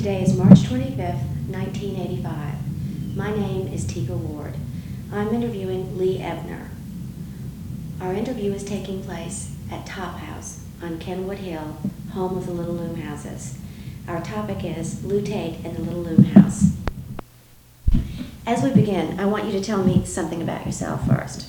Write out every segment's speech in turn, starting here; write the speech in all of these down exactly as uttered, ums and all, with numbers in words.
Today is March twenty-fifth, nineteen eighty-five. My name is Tika Ward. I'm interviewing Lee Ebner. Our interview is taking place at Top House on Kenwood Hill, home of the Little Loom Houses. Our topic is Lou Tate and the Little Loom House. As we begin, I want you to tell me something about yourself first.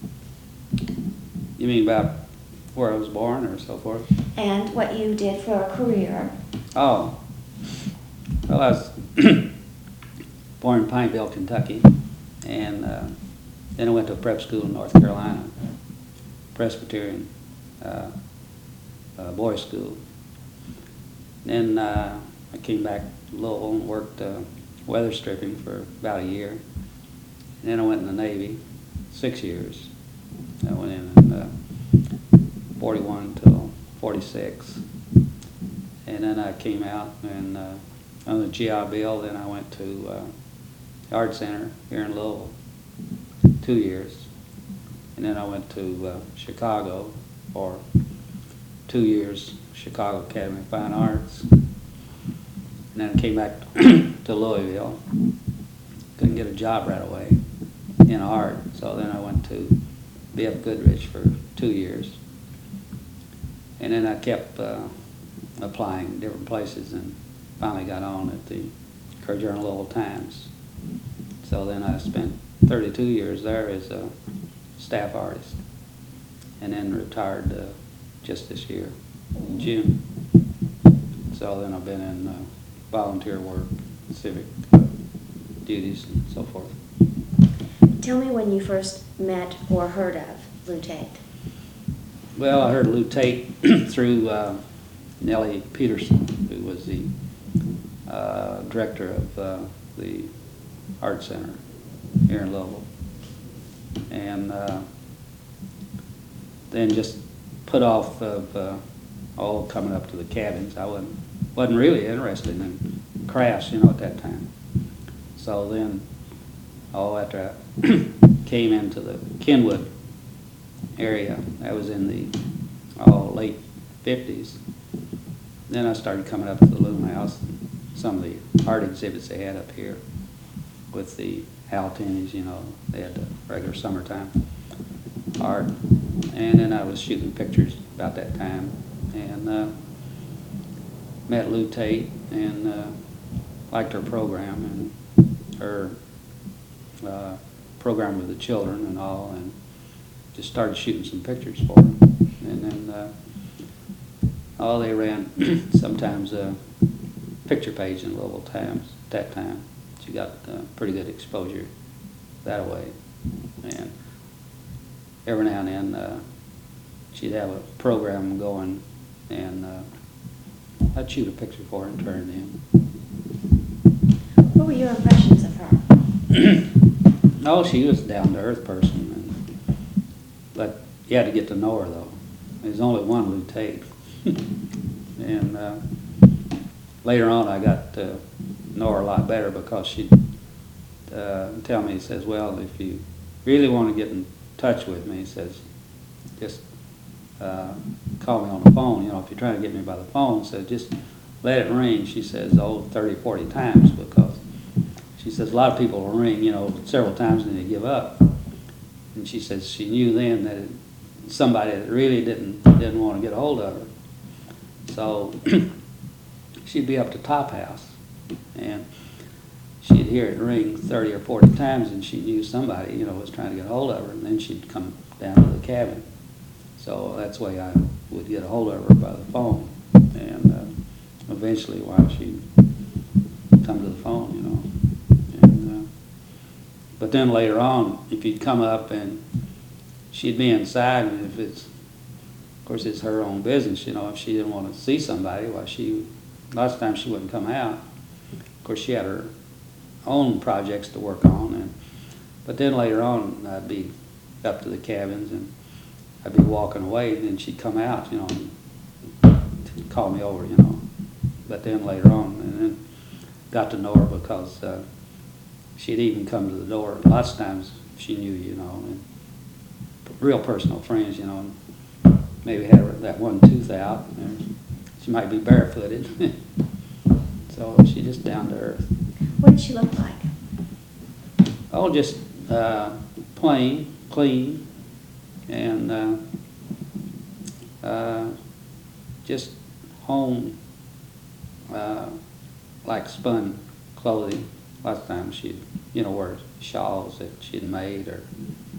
You mean about where I was born or so forth? And what you did for a career. Oh, well, I was born in Pineville, Kentucky, and uh, then I went to a prep school in North Carolina, Presbyterian uh, uh, boys' school. Then uh, I came back to Louisville and worked uh, weather stripping for about a year. And then I went in the Navy, six years. I went in in uh, forty-one till forty-six. And then I came out and uh, on the G I Bill. Then I went to uh, the Art Center here in Louisville, two years. And then I went to uh, Chicago for two years, Chicago Academy of Fine Arts. And then I came back to Louisville. Couldn't get a job right away in art, so then I went to B F Goodrich for two years. And then I kept uh, applying different places and finally got on at the Kerr Journal Louisville Times. So then I spent thirty-two years there as a staff artist, and then retired uh, just this year, in June. So then I've been in uh, volunteer work, civic uh, duties, and so forth. Tell me when you first met or heard of Lou Tate. Well, I heard Lou Tate through uh, Nellie Peterson, who was the uh, director of uh, the Art Center here in Louisville. And uh, then just put off of uh, all coming up to the cabins. I wasn't, wasn't really interested in crafts, you know, at that time. So then, oh, after I came into the Kenwood area, that was in the oh, late fifties. Then I started coming up to the Loom House, and some of the art exhibits they had up here with the Hal Tenney's, you know, they had the regular summertime art. And then I was shooting pictures about that time, and uh, met Lou Tate and uh, liked her program and her uh, program with the children and all, and just started shooting some pictures for them. And then uh, oh, they ran sometimes a picture page in Louisville Times at that time. She got uh, pretty good exposure that way. And every now and then uh, she'd have a program going, and uh, I'd shoot a picture for her and turn it in. What were your impressions of her? Oh, she was a down-to-earth person, and, but you had to get to know her, though. There's only one Lou Tate. And uh, later on I got to know her a lot better, because she'd uh, tell me, he says, well, if you really want to get in touch with me, he says, just uh, call me on the phone. You know, if you're trying to get me by the phone, says, just let it ring. She says, oh, thirty, forty times, because she says a lot of people will ring, you know, several times and they give up. And she says she knew then that it, somebody that really didn't didn't want to get a hold of her. So she'd be up to Top House, and she'd hear it ring thirty or forty times, and she knew somebody, you know, was trying to get a hold of her, and then she'd come down to the cabin. So that's the way I would get a hold of her, by the phone, and uh, eventually while she'd come to the phone, you know. And, uh, but then later on, if you'd come up and she'd be inside, and if it's, of course, it's her own business, you know, if she didn't want to see somebody, well, she, lots of times she wouldn't come out. Of course, she had her own projects to work on, and but then later on, I'd be up to the cabins, and I'd be walking away, and then she'd come out, you know, and call me over, you know. But then later on, and then got to know her, because uh, she'd even come to the door. Lots of times she knew, you know, and real personal friends, you know. Maybe had that one tooth out, and she might be barefooted. So she just down to earth. What did she look like? Oh, just uh, plain, clean, and uh, uh, just home, uh, like spun clothing. A lot of times she'd, you know, wear shawls that she'd made, or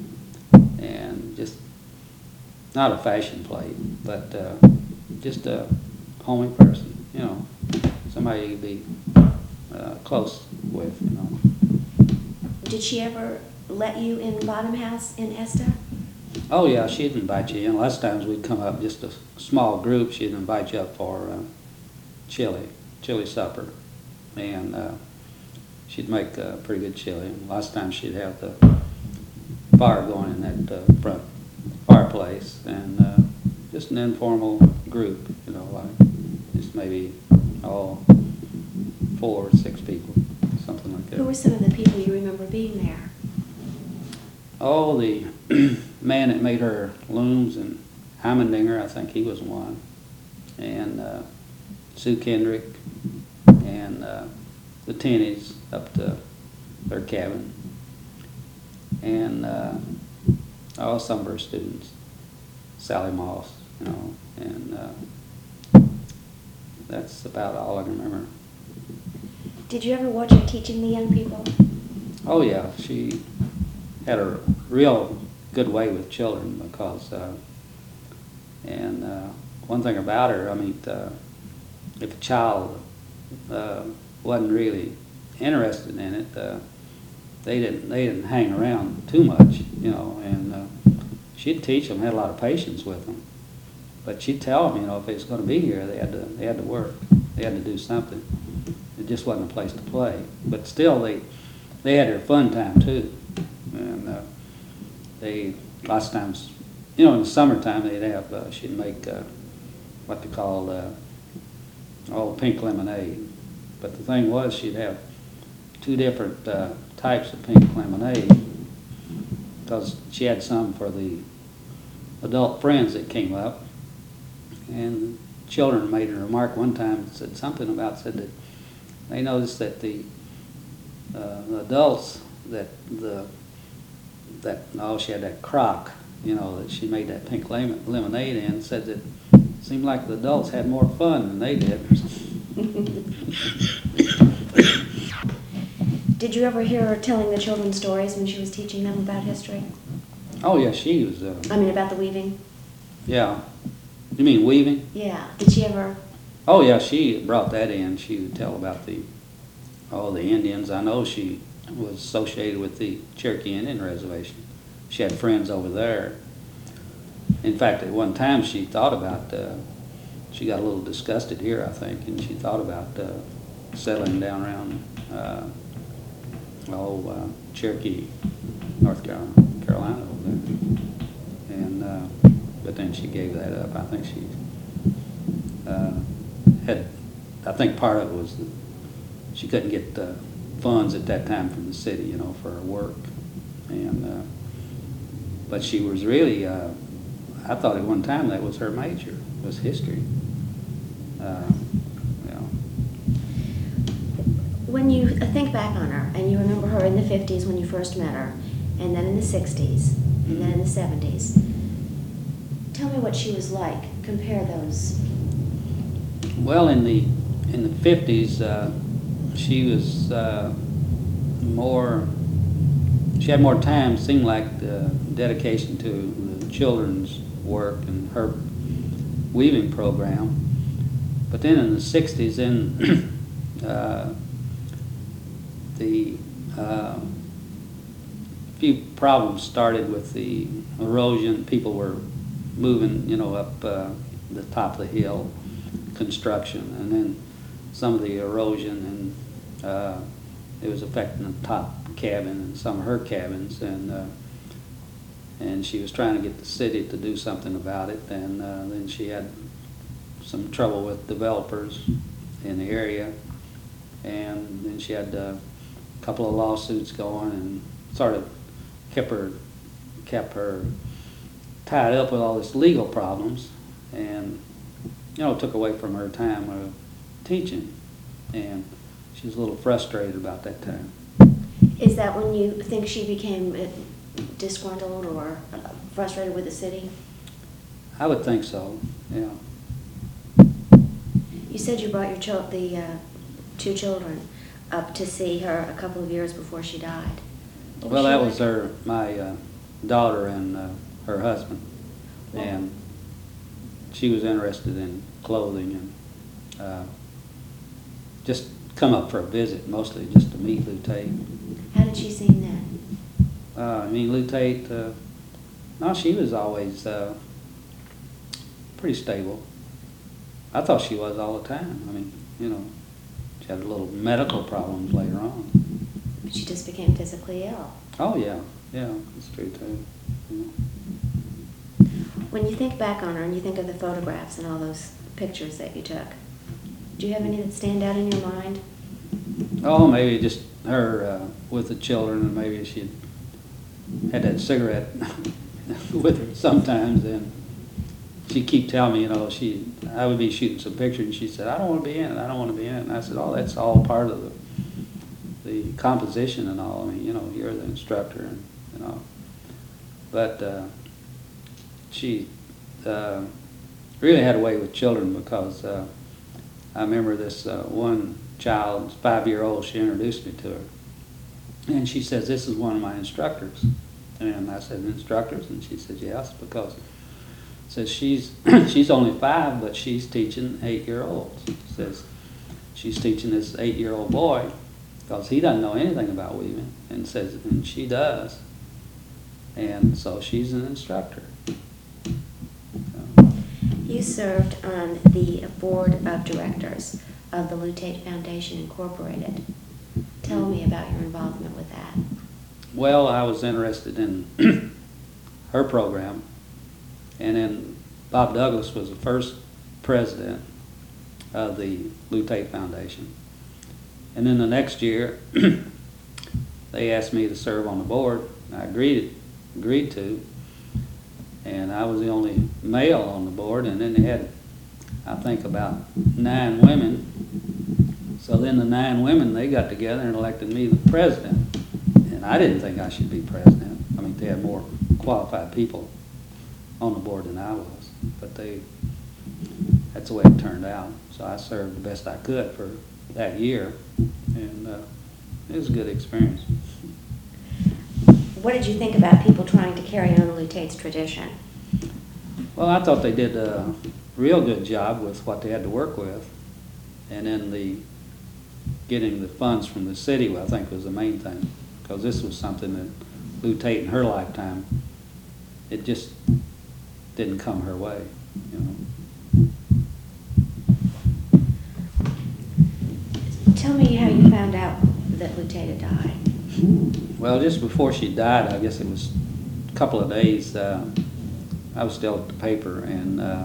and just not a fashion plate, but uh, just a homey person, you know, somebody you'd be uh, close with, you know. Did she ever let you in Bottom House in Esta? Oh yeah, she'd invite you in. Last times we'd come up just a small group. She'd invite you up for uh, chili, chili supper, and uh, she'd make uh, pretty good chili. And last time she'd have the fire going in that uh, front fireplace, and uh, just an informal group, you know, like just maybe all four or six people, something like that. Who were some of the people you remember being there? Oh, the man that made her looms and Heimendinger, I think he was one, and uh, Sue Kendrick, and uh, the Tennies up to their cabin, and uh, oh, some of her students, Sally Moss, you know, and uh, that's about all I can remember. Did you ever watch her teaching the young people? Oh yeah, she had a real good way with children, because, uh, and uh, one thing about her, I mean, uh, if a child uh, wasn't really interested in it, uh, they didn't they didn't hang around too much, you know, and uh, she'd teach them, had a lot of patience with them, but she'd tell them, you know, if they was going to be here, they had to they had to work, they had to do something. It just wasn't a place to play, but still they they had their fun time too. And uh, they, lots of times, you know, in the summertime, they'd have, uh, she'd make uh, what they call, uh, oh, pink lemonade. But the thing was, she'd have two different uh, types of pink lemonade, because she had some for the adult friends that came up. And children made a remark one time, said something about, said that they noticed that the, uh, the adults, that the that oh she had that crock, you know, that she made that pink lemon, lemonade in, said that it seemed like the adults had more fun than they did. Did you ever hear her telling the children stories when she was teaching them about history? Oh yeah, she was. Uh, I mean, about the weaving? Yeah. You mean weaving? Yeah. Did she ever? Oh yeah, she brought that in. She would tell about the, oh, the Indians. I know she was associated with the Cherokee Indian Reservation. She had friends over there. In fact, at one time she thought about, uh, she got a little disgusted here, I think, and she thought about uh, settling down around, uh, oh, uh, Cherokee, North Carolina, Carolina over there. And, uh, but then she gave that up. I think she uh, had, I think part of it was that she couldn't get uh, funds at that time from the city, you know, for her work. And uh, but she was really, uh, I thought at one time that was her major, was history. Uh, you know. When you think back on her, and you remember her in the fifties when you first met her, and then in the sixties, and then in the seventies, tell me what she was like. Compare those. Well, in the in the fifties, uh, she was uh, more, she had more time, seemed like the dedication to the children's work and her weaving program. But then in the sixties, then uh, the uh, few problems started with the erosion. People were moving, you know, up uh, the top of the hill, construction, and then some of the erosion, and uh, it was affecting the top cabin and some of her cabins, and uh, and she was trying to get the city to do something about it, and uh, then she had some trouble with developers in the area, and then she had uh, a couple of lawsuits going, and sort of kept her kept her tied up with all this legal problems, and you know, took away from her time of teaching. and she was a little frustrated about that time. Is that when you think she became uh, disgruntled or uh, frustrated with the city? I would think so, yeah. You said you brought your chil- the uh, two children up to see her a couple of years before she died. What Well, she that like? was her, my uh, daughter and uh, her husband, Well- and she was interested in clothing and uh, just come up for a visit, mostly just to meet Lou Tate. How did she seem then? Uh, I mean, Lou Tate, uh, no, she was always uh, pretty stable. I thought she was all the time. I mean, you know, she had little medical problems later on. But she just became physically ill. Oh, yeah, yeah, that's true, too. Yeah. When you think back on her and you think of the photographs and all those pictures that you took, do you have any that stand out in your mind? Oh, maybe just her uh, with the children, and maybe she had that cigarette with her sometimes, and she'd keep telling me, you know, she, I would be shooting some pictures, and she said, I don't want to be in it, I don't want to be in it. And I said, oh, that's all part of the the composition and all. I mean, you know, you're the instructor, and you know. But uh, she uh, really had a way with children, because uh, I remember this uh, one child, five-year-old, she introduced me to her. And she says, this is one of my instructors. And I said, instructors? And she says, yes, because says she's she's only five, but she's teaching eight-year-olds. Says she's teaching this eight-year-old boy, because he doesn't know anything about weaving, and says, and she does. And so she's an instructor. So. You served on the board of directors of the Lou Tate Foundation Incorporated. Tell me about your involvement with that. Well, I was interested in her program, and then Bob Douglas was the first president of the Lou Tate Foundation. And then the next year, they asked me to serve on the board. I agreed, agreed to, and I was the only male on the board, and then they had, I think, about nine women. So then the nine women, they got together and elected me the president. And I didn't think I should be president. I mean, they had more qualified people on the board than I was, but they, that's the way it turned out. So I served the best I could for that year, and uh, it was a good experience. What did you think about people trying to carry on Lou Tate's tradition? Well, I thought they did a real good job with what they had to work with, and then the getting the funds from the city, I think, was the main thing, because this was something that Lou Tate in her lifetime, it just didn't come her way, you know. Tell me how you found out that Lou Tate had died. Well, just before she died, I guess it was a couple of days, uh, I was still at the paper, and uh,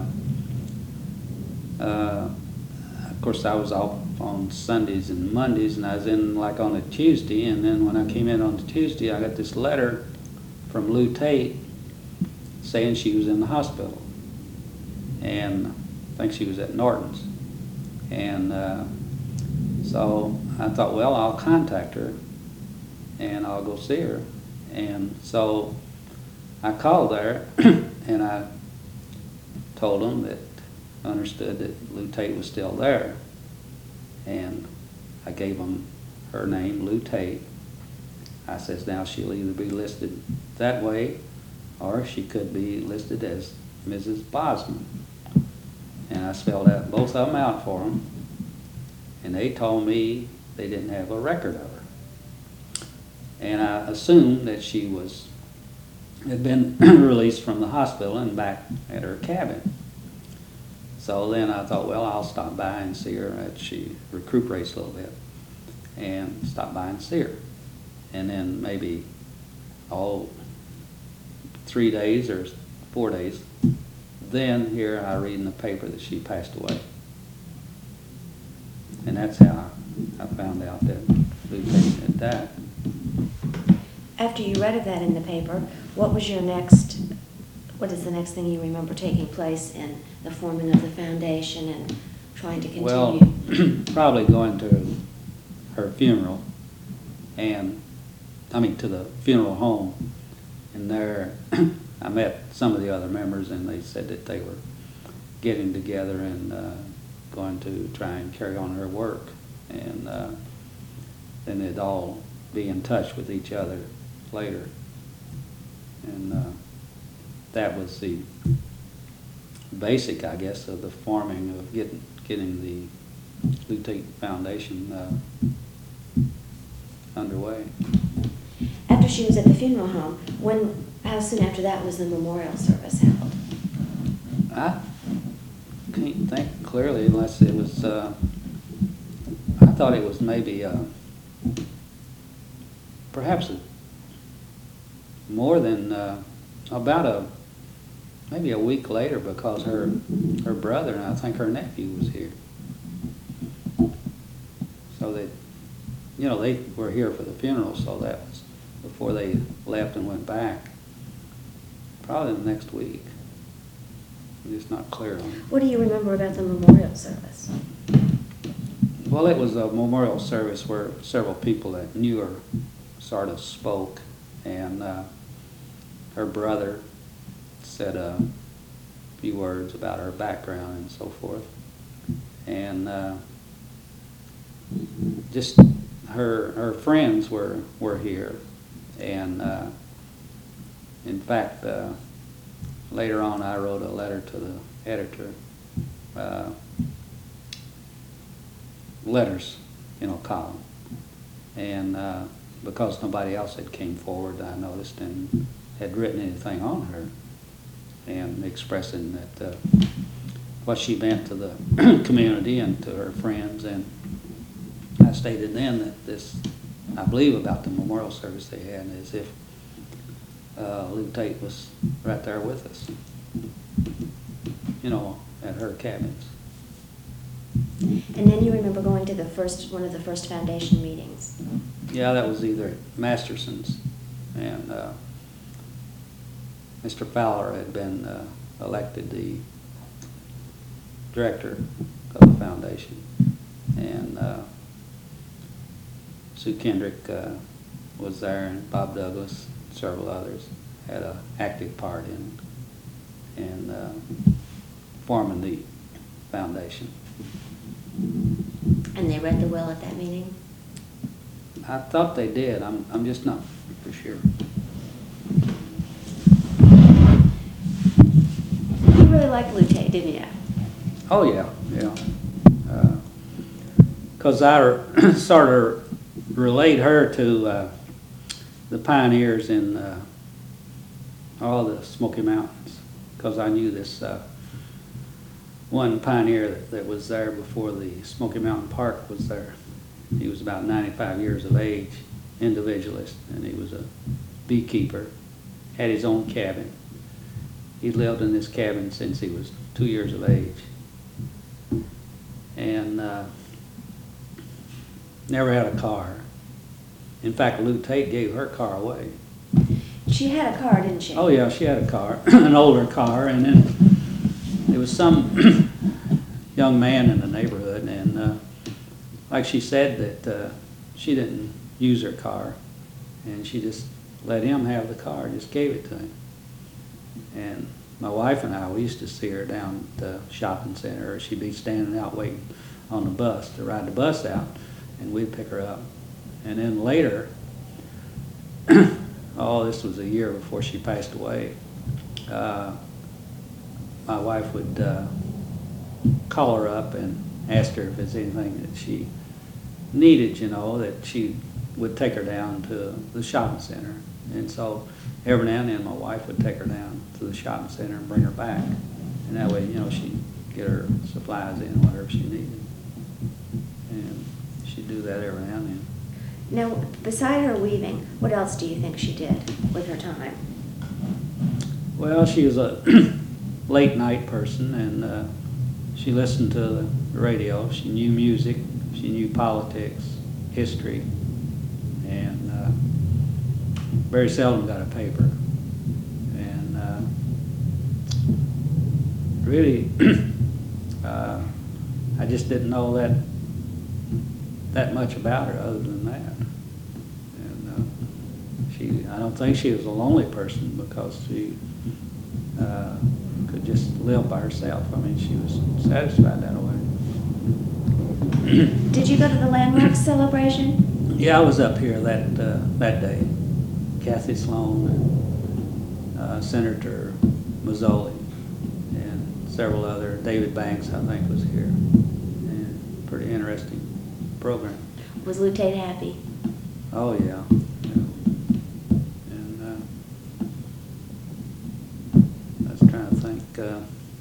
uh, of course I was off on Sundays and Mondays, and I was in like on a Tuesday, and then when I came in on the Tuesday, I got this letter from Lou Tate saying she was in the hospital, and I think she was at Norton's. And uh, so I thought, well, I'll contact her and I'll go see her. And so I called there and I told them that I understood that Lou Tate was still there. And I gave them her name, Lou Tate. I says, now she'll either be listed that way or she could be listed as Missus Bosman. And I spelled out both of them out for them. And they told me they didn't have a record of her. And I assumed that she was had been released from the hospital and back at her cabin. So then I thought, well, I'll stop by and see her as she recuperates a little bit, and stop by and see her. And then maybe, oh, three days or four days, then here I read in the paper that she passed away. And that's how I found out that Lou Tate had died. After you read of that in the paper, what was your next, what is the next thing you remember taking place in the forming of the foundation and trying to continue? Well, probably going to her funeral, and, I mean, to the funeral home, and there, I met some of the other members, and they said that they were getting together and uh, going to try and carry on her work, and uh, then they'd all be in touch with each other later. And uh, that was the basic, I guess, of the forming of getting getting the Lou Tate Foundation uh, underway. After she was at the funeral home, when, how soon after that was the memorial service held? I can't think clearly unless it was, uh, I thought it was maybe uh, perhaps a, more than uh, about a, maybe a week later, because her, her brother and I think her nephew was here. So they, you know, they were here for the funeral, so that was before they left and went back. Probably the next week. I'm just not clear on it. What do you remember about the memorial service? Well, it was a memorial service where several people that knew her sort of spoke, and uh, her brother said a few words about her background and so forth. And uh, just her her friends were, were here. And uh, in fact, uh, later on I wrote a letter to the editor, uh, letters, you know, column. And uh, because nobody else had came forward, I noticed, and had written anything on her, and expressing that uh, what she meant to the community and to her friends. And I stated then that this, I believe about the memorial service they had, as if uh, Lou Tate was right there with us, you know, at her cabins. And then you remember going to the first, one of the first foundation meetings? Yeah, that was either at Masterson's, and uh, Mister Fowler had been uh, elected the director of the foundation, and uh, Sue Kendrick uh, was there, and Bob Douglas, several others had an active part in in uh, forming the foundation. And they read the will at that meeting? I thought they did. I'm I'm just not for sure. You really liked Lou Tate, didn't you? Oh yeah, yeah. Because I sort of relate her to uh, the pioneers in uh, all the Smoky Mountains, because I knew this uh, one pioneer that, that was there before the Smoky Mountain Park was there. He was about ninety-five years of age, individualist, and he was a beekeeper, had his own cabin. He lived in this cabin since he was two years of age, and uh, never had a car. In fact, Lou Tate gave her car away. She had a car, didn't she? Oh yeah, she had a car, an older car, and then there was some young man in the neighborhood, and uh, like she said that uh, she didn't use her car, and she just let him have the car, just gave it to him. And my wife and I, we used to see her down at the shopping center, or she'd be standing out waiting on the bus to ride the bus out, and we'd pick her up. And then later, oh, this was a year before she passed away, uh, my wife would uh, call her up and ask her if there's anything that she needed, you know, that she would take her down to the shopping center. And so every now and then my wife would take her down to the shopping center and bring her back. And that way, you know, she'd get her supplies in, whatever she needed. And she'd do that every now and then. Now, beside her weaving, what else do you think she did with her time? Well, she was a late night person, and uh, she listened to the radio. She knew music, she knew politics, history, and uh, very seldom got a paper. And uh, really, uh, I just didn't know that that much about her other than that. And uh, she, I don't think she was a lonely person because she uh, could just live by herself. I mean, she was satisfied that way. Did you go to the landmark celebration? Yeah, I was up here that uh, that day. Kathy Sloan and uh, Senator Mazzoli and several other. David Banks, I think, was here. And pretty interesting program. Was Lou Tate happy? Oh yeah. yeah. And uh, I was trying to think. Uh,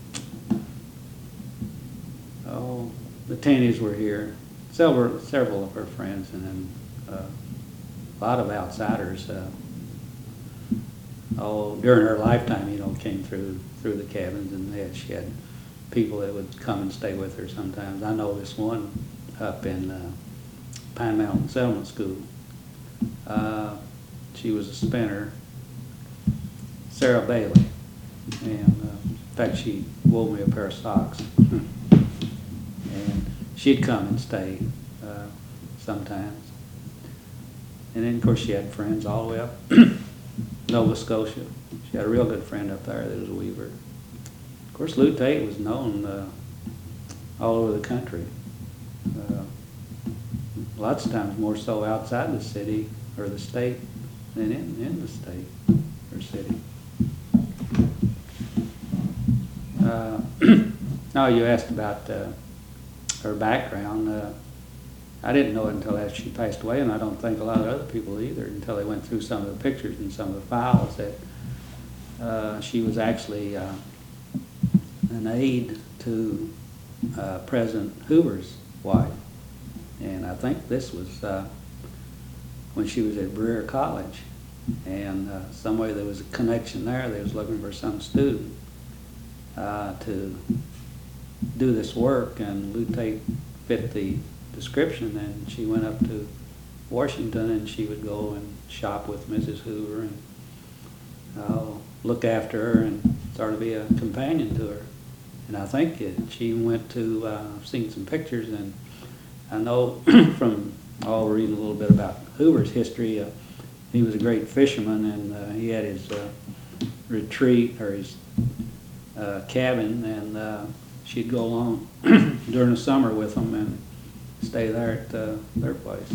oh, the Tanneys were here. Several, several of her friends, and then uh, a lot of outsiders. Uh, oh, during her lifetime, you know, came through through the cabins, and they had, she had people that would come and stay with her sometimes. I know this one up in uh, Pine Mountain Settlement School. Uh, she was a spinner, Sarah Bailey, and uh, in fact, she wore me a pair of socks. And she'd come and stay uh, sometimes. And then, of course, she had friends all the way up Nova Scotia. She had a real good friend up there that was a weaver. Of course, Lou Tate was known uh, all over the country. Uh, lots of times more so outside the city or the state than in, in the state or city. Uh, now you asked about uh, her background. Uh, I didn't know it until after she passed away, and I don't think a lot of other people either until they went through some of the pictures and some of the files that uh, she was actually uh, an aide to uh, President Hoover's wife. And I think this was uh, when she was at Brewer College. And uh, some way there was a connection there. They was looking for some student uh, to do this work, and Lou Tate fit the description, and she went up to Washington, and she would go and shop with Missus Hoover and uh, look after her and sort of be a companion to her. And I think it, she went to, uh, I've seen some pictures, and I know from all reading a little bit about Hoover's history, uh, he was a great fisherman, and uh, he had his uh, retreat or his uh, cabin, and uh, she'd go along during the summer with him and stay there at uh, their place.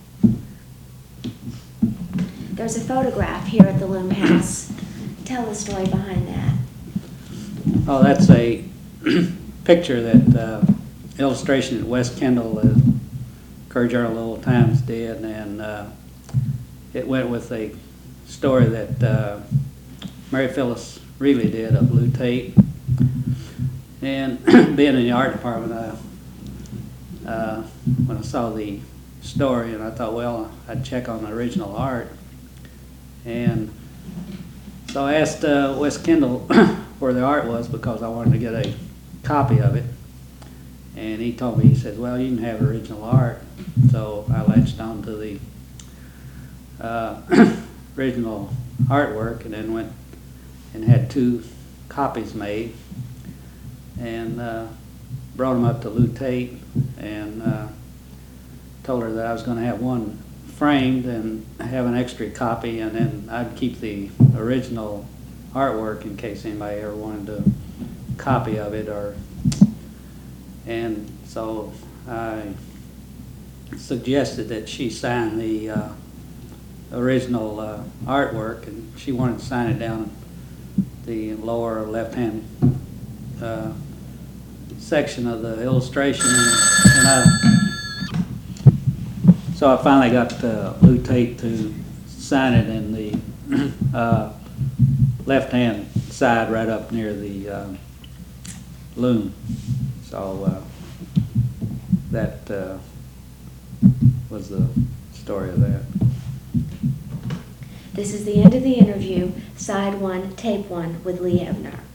There's a photograph here at the Loom House. Tell the story behind that. Oh, that's a picture that uh, illustration that Wes Kendall, uh, Courier Journal Times did, and uh, it went with a story that uh, Mary Phyllis Reilly did of Lou Tate. And being in the art department, I Uh, when I saw the story, and I thought, well, I'd check on the original art. And so I asked uh, Wes Kendall where the art was because I wanted to get a copy of it. And he told me, he says, well, you can have original art. So I latched on to the uh, original artwork and then went and had two copies made. And uh, brought them up to Lou Tate and uh, told her that I was going to have one framed and have an extra copy, and then I'd keep the original artwork in case anybody ever wanted a copy of it. Or and so I suggested that she sign the uh, original uh, artwork, and she wanted to sign it down the lower left-hand uh, section of the illustration, and I, so I finally got uh, Lou Tate to sign it in the uh, left-hand side, right up near the uh, loom. So uh, that uh, was the story of that. This is the end of the interview, side one, tape one, with Lee Ebner.